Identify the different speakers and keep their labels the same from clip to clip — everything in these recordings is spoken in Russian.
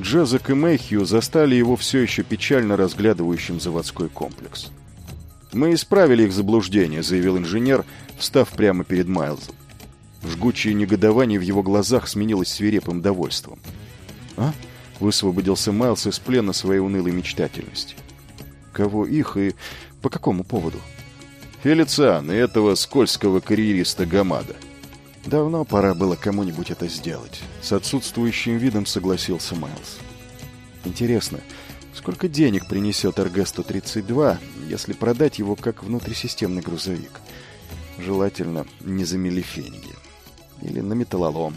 Speaker 1: Джезек и Мэйхью застали его все еще печально разглядывающим заводской комплекс. «Мы исправили их заблуждение», — заявил инженер, встав прямо перед Майлзом. Жгучее негодование в его глазах сменилось свирепым довольством. «А?» — высвободился Майлз из плена своей унылой мечтательности. «Кого их и по какому поводу?» «Фелициан и этого скользкого карьериста Гамада». «Давно пора было кому-нибудь это сделать», — с отсутствующим видом согласился Майлз. «Интересно, сколько денег принесет РГ-132, если продать его как внутрисистемный грузовик? Желательно не за миллифеньги. Или на металлолом.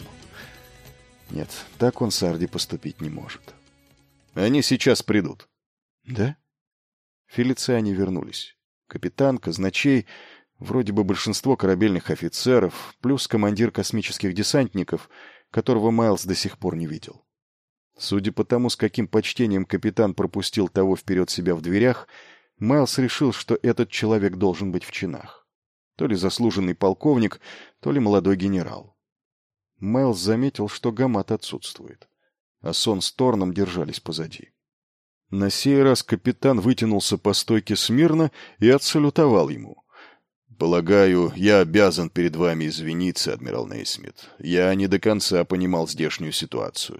Speaker 1: Нет, так он с Арди поступить не может». «Они сейчас придут». «Да?» Фелициане вернулись. Капитан, казначей, вроде бы большинство корабельных офицеров, плюс командир космических десантников, которого Майлз до сих пор не видел. Судя по тому, с каким почтением капитан пропустил того вперед себя в дверях, Майлз решил, что этот человек должен быть в чинах. То ли заслуженный полковник, то ли молодой генерал. Майлз заметил, что Гамат отсутствует, а Сон с Торном держались позади. На сей раз капитан вытянулся по стойке смирно и отсалютовал ему. «Полагаю, я обязан перед вами извиниться, адмирал Нейсмит. Я не до конца понимал здешнюю ситуацию».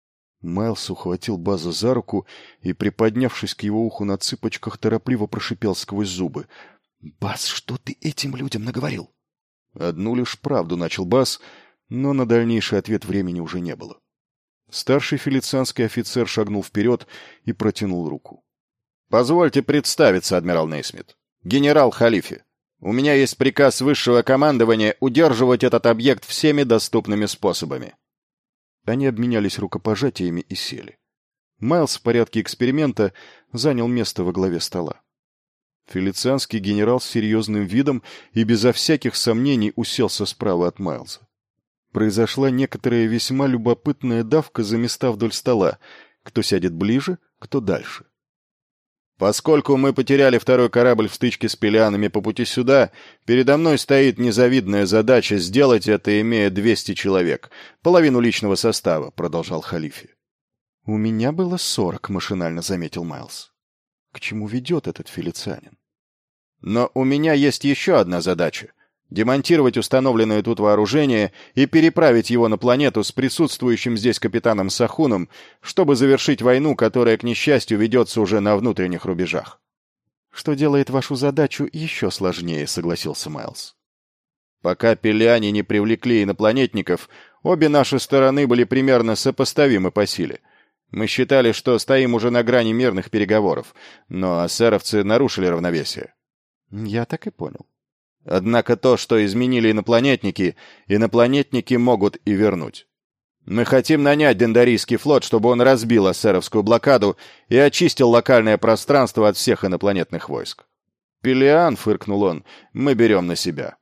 Speaker 1: Майлз ухватил База за руку и, приподнявшись к его уху на цыпочках, торопливо прошипел сквозь зубы. «Баз, что ты этим людям наговорил?» Одну лишь правду начал Баз, но на дальнейший ответ времени уже не было. Старший фелицианский офицер шагнул вперед и протянул руку. «Позвольте представиться, адмирал Нейсмит. Генерал Халифи. У меня есть приказ высшего командования удерживать этот объект всеми доступными способами». Они обменялись рукопожатиями и сели. Майлз в порядке эксперимента занял место во главе стола. Фелицианский генерал с серьезным видом и безо всяких сомнений уселся справа от Майлза. Произошла некоторая весьма любопытная давка за места вдоль стола. Кто сядет ближе, кто дальше. «Поскольку мы потеряли второй корабль в стычке с пелианами по пути сюда, передо мной стоит незавидная задача сделать это, имея 200 человек, половину личного состава», — продолжал Халифи. «У меня было 40», — машинально заметил Майлз. К чему ведет этот фелицианин? «Но у меня есть еще одна задача. Демонтировать установленное тут вооружение и переправить его на планету с присутствующим здесь капитаном Сахуном, чтобы завершить войну, которая, к несчастью, ведется уже на внутренних рубежах». «Что делает вашу задачу еще сложнее», — согласился Майлз. «Пока пелиане не привлекли инопланетников, обе наши стороны были примерно сопоставимы по силе. Мы считали, что стоим уже на грани мирных переговоров, но эсеровцы нарушили равновесие». «Я так и понял». Однако то, что изменили инопланетники могут и вернуть. Мы хотим нанять Дендарийский флот, чтобы он разбил эсеровскую блокаду и очистил локальное пространство от всех инопланетных войск. «Пелиан», — фыркнул он, — «мы берем на себя».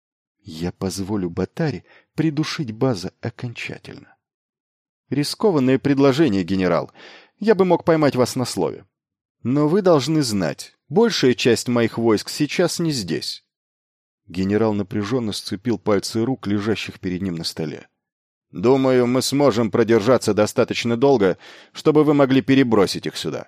Speaker 1: «Я позволю Батаре придушить База окончательно». «Рискованное предложение, генерал. Я бы мог поймать вас на слове. Но вы должны знать, большая часть моих войск сейчас не здесь». Генерал напряженно сцепил пальцы рук, лежащих перед ним на столе. «Думаю, мы сможем продержаться достаточно долго, чтобы вы могли перебросить их сюда».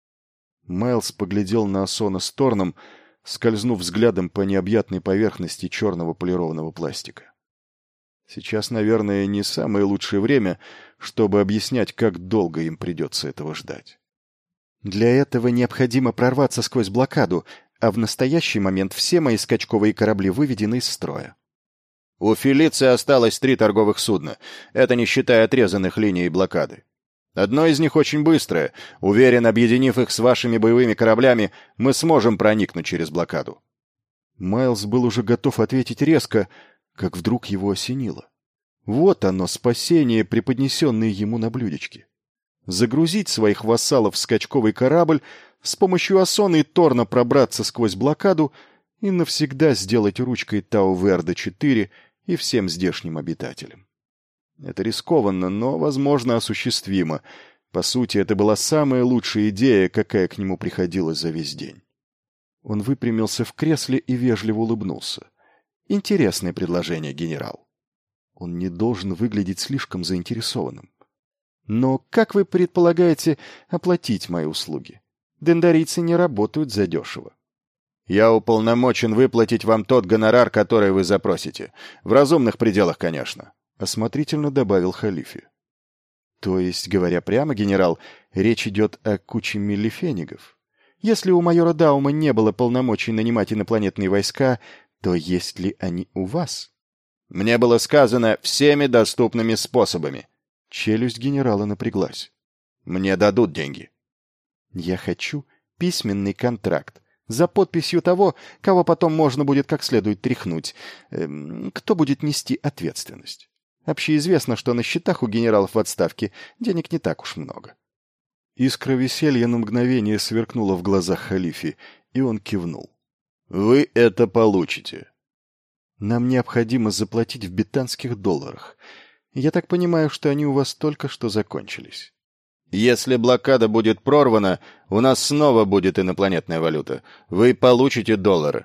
Speaker 1: Майлз поглядел на Асона с Торном, скользнув взглядом по необъятной поверхности черного полированного пластика. Сейчас, наверное, не самое лучшее время, чтобы объяснять, как долго им придется этого ждать. «Для этого необходимо прорваться сквозь блокаду, а в настоящий момент все мои скачковые корабли выведены из строя». «У Фелиции осталось 3 торговых судна, это не считая отрезанных линий блокады. Одно из них очень быстрое. Уверен, объединив их с вашими боевыми кораблями, мы сможем проникнуть через блокаду». Майлз был уже готов ответить резко, как вдруг его осенило. Вот оно, спасение, преподнесенное ему на блюдечке. Загрузить своих вассалов в скачковый корабль, с помощью Асона и Торна пробраться сквозь блокаду и навсегда сделать ручкой Тау-Верда-4 и всем здешним обитателям. Это рискованно, но, возможно, осуществимо. По сути, это была самая лучшая идея, какая к нему приходилась за весь день. Он выпрямился в кресле и вежливо улыбнулся. «Интересное предложение, генерал». Он не должен выглядеть слишком заинтересованным. Но как вы предполагаете оплатить мои услуги? Дендарийцы не работают задешево. Я уполномочен выплатить вам тот гонорар, который вы запросите. В разумных пределах, конечно, — осмотрительно добавил халифе. То есть, говоря прямо, генерал, речь идет о куче миллифенигов. Если у майора Даума не было полномочий нанимать инопланетные войска, то есть ли они у вас? Мне было сказано всеми доступными способами. Челюсть генерала напряглась. Мне дадут деньги. Я хочу письменный контракт за подписью того, кого потом можно будет как следует тряхнуть. Кто будет нести ответственность? Общеизвестно, что на счетах у генералов в отставке денег не так уж много. Искра веселья на мгновение сверкнула в глазах халифе, и он кивнул. «Вы это получите». «Нам необходимо заплатить в бетанских долларах. Я так понимаю, что они у вас только что закончились». «Если блокада будет прорвана, у нас снова будет инопланетная валюта. Вы получите доллары».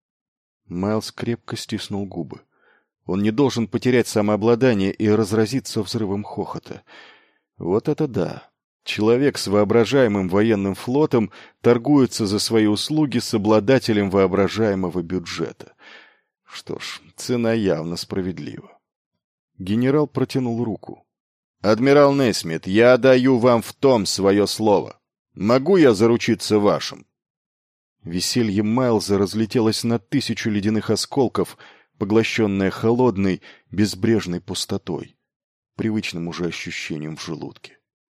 Speaker 1: Майлз крепко стиснул губы. Он не должен потерять самообладание и разразиться взрывом хохота. Вот это да! Человек с воображаемым военным флотом торгуется за свои услуги с обладателем воображаемого бюджета. Что ж, цена явно справедлива. Генерал протянул руку. «Адмирал Нейсмит, я даю вам в том свое слово. Могу я заручиться вашим?» Веселье Майлза разлетелось на 1000 ледяных осколков, поглощенное холодной, безбрежной пустотой, привычным уже ощущением в желудке.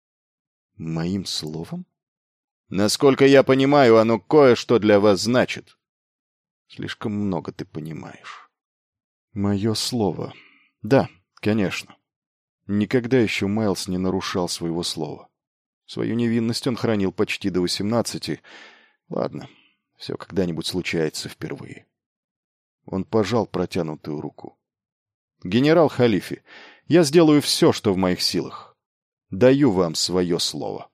Speaker 1: «Моим словом?» «Насколько я понимаю, оно кое-что для вас значит». «Слишком много ты понимаешь». «Мое слово. Да, конечно». Никогда еще Майлз не нарушал своего слова. Свою невинность он хранил почти до 18. Ладно, все когда-нибудь случается впервые. Он пожал протянутую руку. «Генерал Халифи, я сделаю все, что в моих силах. Даю вам свое слово».